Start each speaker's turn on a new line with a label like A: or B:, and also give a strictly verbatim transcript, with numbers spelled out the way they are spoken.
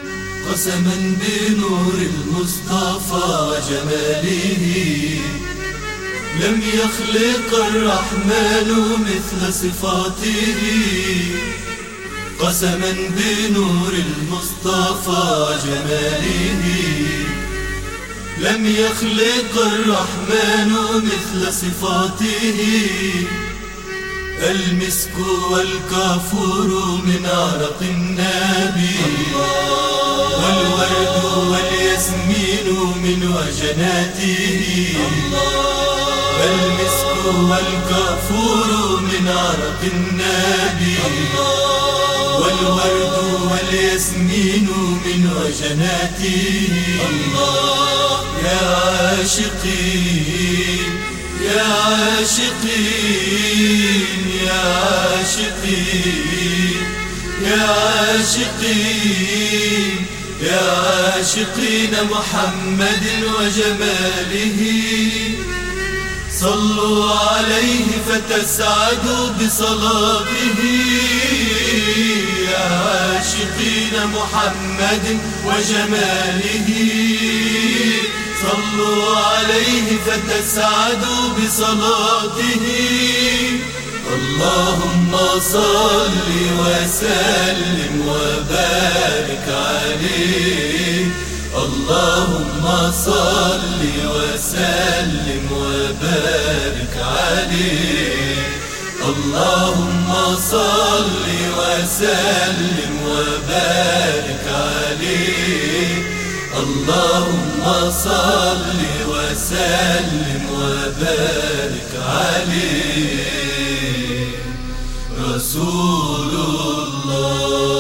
A: قسما بنور المصطفى وجماله لم يخلق الرحمن مثل صفاته. قسما بنور المصطفى وجماله لم يخلق الرحمن مثل صفاته. المسك والكافور من عرق النبي، والورد والياسمين من وجناته. المسك والكافور من عرق النبي، والورد والياسمين من وجناته. يا عاشقين يا عاشقين يا عاشقين يا عاشقين يا عاشقين محمد وجماله، صلوا عليه فتسعدوا بصلاته. يا عاشقين محمد وجماله، صلوا عليه فتسعدوا بصلاته. اللهم صل وسلم وبارك عليه، اللهم صل وسلم وبارك عليه، اللهم صل وسلم وبارك عليه، اللهم صل وسلم وبارك عليه. رسول الله